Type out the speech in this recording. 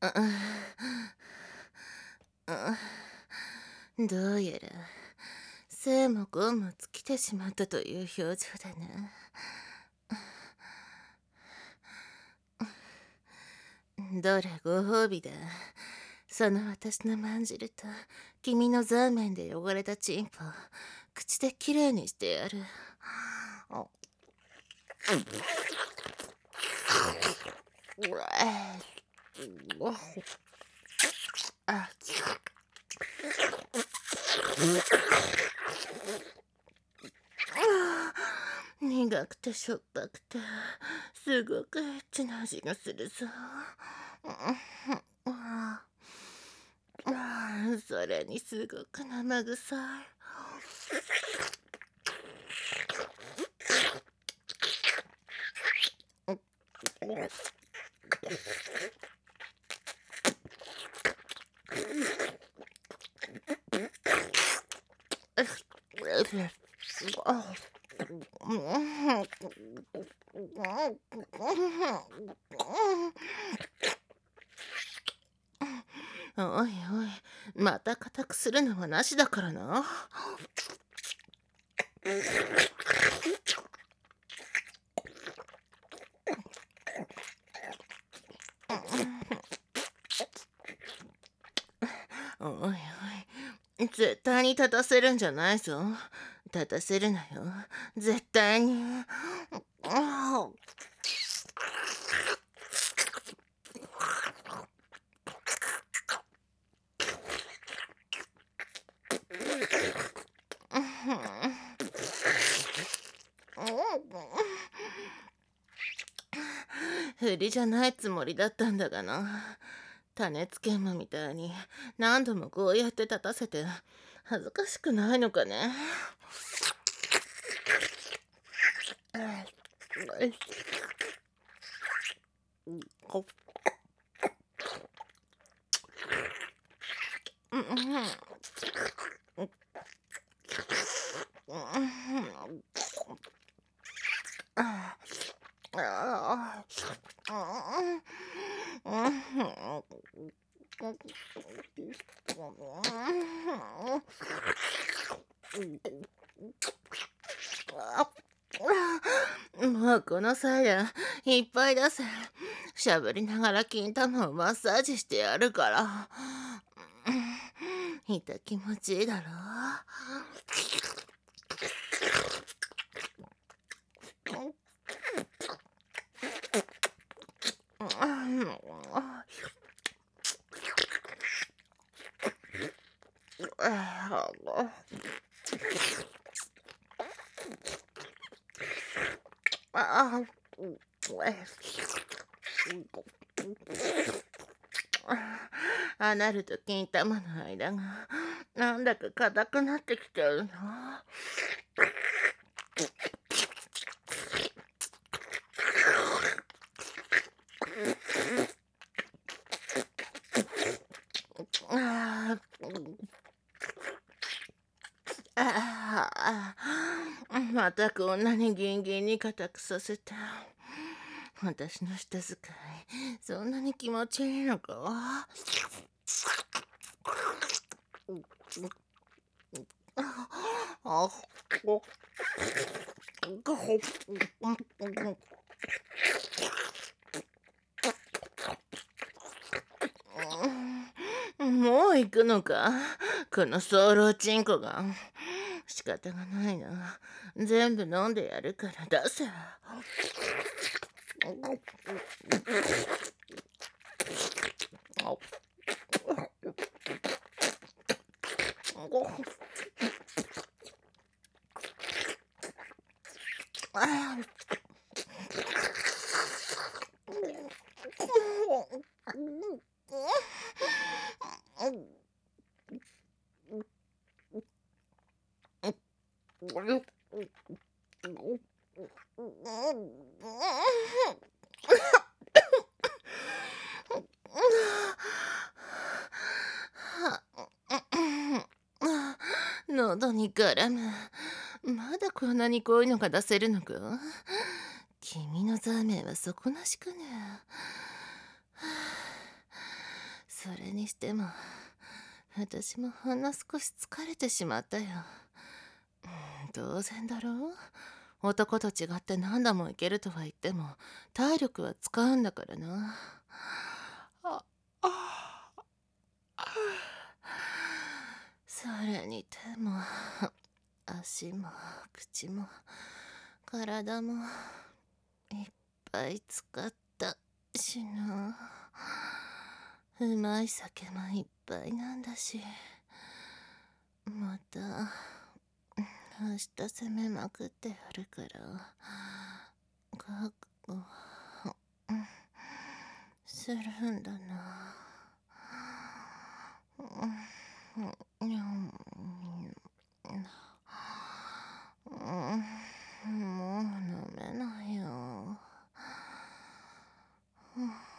どうやら生もゴも尽きてしまったという表情だな。どれご褒美だ。その私のまんじると君のザーメンで汚れたチンポを口できれいにしてやる。苦くてしょっぱくてすごくエッチな味がするぞ。それにすごく生臭い。おいおい、また固くするのはなしだからな。おいおい、絶対に立たせるんじゃないぞ。立たせるなよ、絶対に。振りじゃないつもりだったんだがな。種付け馬みたいに何度もこうやって立たせて恥ずかしくないのかね。もうこの際だ、いっぱい出せ。しゃべりながら金玉をマッサージしてやるから。痛気持ちいいだろ。なると金玉の間がなんだか硬くなってきちゃうの。またこんなにギンギンに硬くさせて。私の舌使いそんなに気持ちいいのか。もう行くのか、このソロチンコが。仕方がないな、全部飲んでやるから出せ。喉に絡む。まだこんなに濃いのが出せるのか。君のザーメンは底なしかね。 それにしても、私もほんの少し疲れてしまったよ。当然だろう。男と違って何度も行けるとは言っても、体力は使うんだからな。あ、あ、あそれに手も、足も、口も、体も、いっぱい使ったしな。うまい酒もいっぱいなんだし。また、明日攻めまくってやるから、覚悟、するんだな。もう飲めないよ。